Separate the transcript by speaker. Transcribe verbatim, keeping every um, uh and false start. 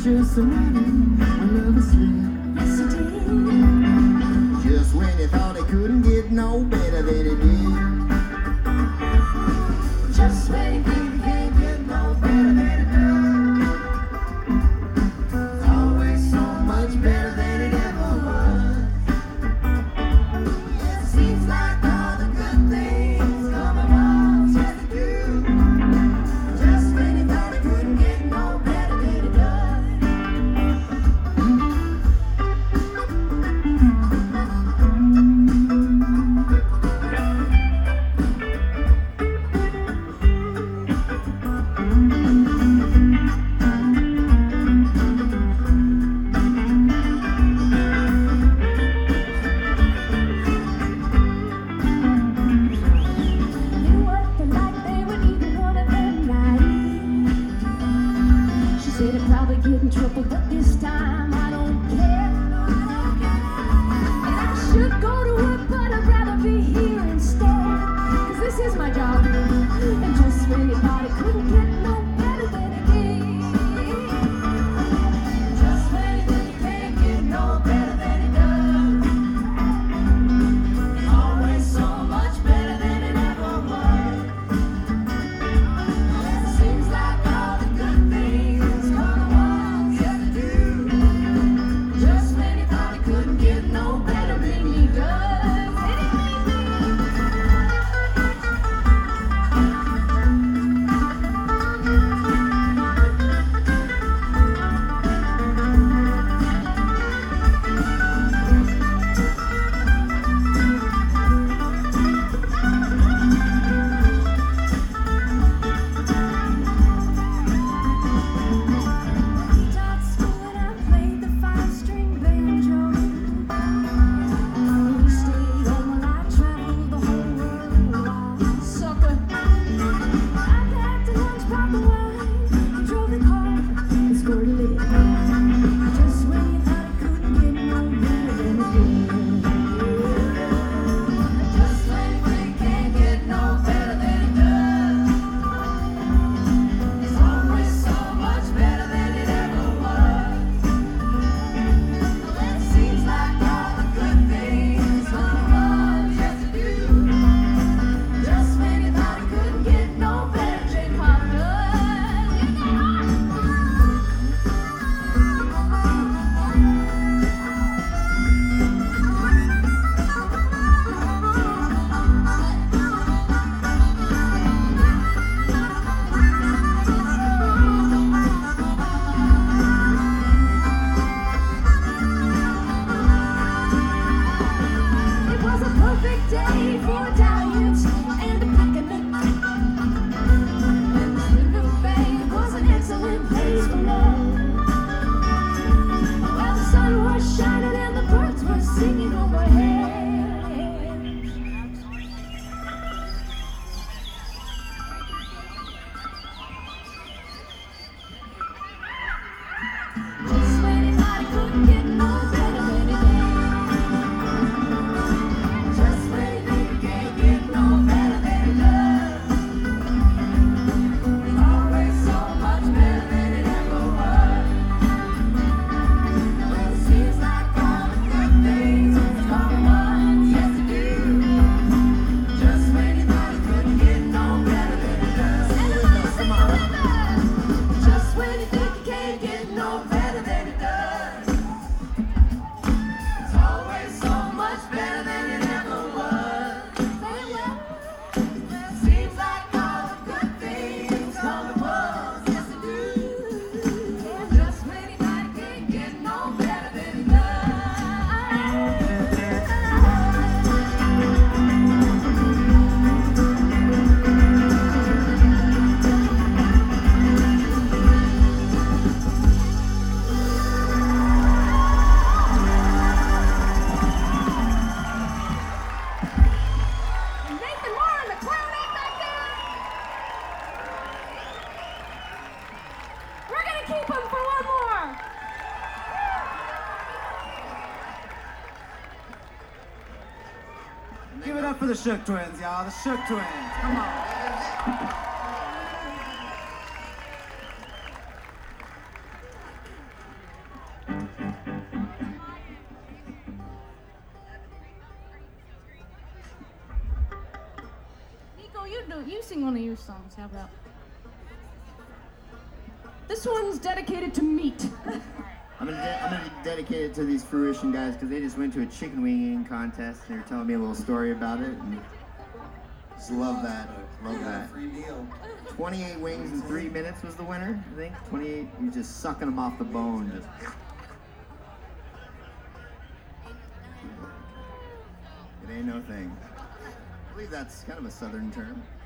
Speaker 1: just somebody I never slept.
Speaker 2: Yes, you did.
Speaker 1: Just when you thought it couldn't get no better than it did.
Speaker 2: Just when you think it can't get no better than it does.
Speaker 1: It's always so much better than it ever was.
Speaker 2: It seems like all the good things come at once. Yes, they do. Just when you thought it couldn't get no better than it does. They worked like they were eating one of them nights. She said I'd probably get in trouble, but this time I don't care. And I should go to work, but I'd rather be here instead. Cause this is my job. And just when you thought it couldn't get no better than it did. Just when you think you can't get no better than it does. It's always so much better than it ever was. It seems like all the good things come at once. Yes, they do. Just when you thought it couldn't get no better than he does. He taught school and I played the five-string banjo. He stayed home while I traveled the whole world. Sucker. I packed a lunch, popped the wine, drove the car, and scored a lick. Just when you thought it couldn't get no better than it did. Just when you think it can't get no better than it does. It's always so much better than it ever was. It seems like all the good things come at once. Yes, they do. Just when you thought it couldn't get no better, Jake Pop It was a perfect day for a dalliance and a picnic. And the Sleeping Bay was an excellent place for love. Well, the sun was shining and the birds were singing overhead. Just when you thought it couldn't get no better than it did. Just when you think it can't get no better than it does. It's always so much better than it ever was. It seems like all the good things come at once. Yes, they do. Just when you thought it couldn't get no better than it does. Everybody sing it with us. Just when you think you can't get no better than it does. It's always so much better than it ever was. It seems like all the good things come at once. Yes, they do. Just when you thought it can't get no better than it does. Nathan Moore and the Clown Ape back there. We're gonna keep him for one more.
Speaker 3: Give it up for the Shook Twins, y'all. The Shook Twins. Come on.
Speaker 2: do you sing one of your songs? How about? This one's dedicated to meat.
Speaker 4: I'm gonna, de- I'm gonna dedicate it to these fruition guys because they just went to a chicken wing eating contest and they were telling me a little story about it. And just love that. Love that. twenty-eight wings in three minutes was the winner, I think. twenty-eight, you're just sucking them off the bone. Just. It ain't no thing. I believe that's kind of a southern term.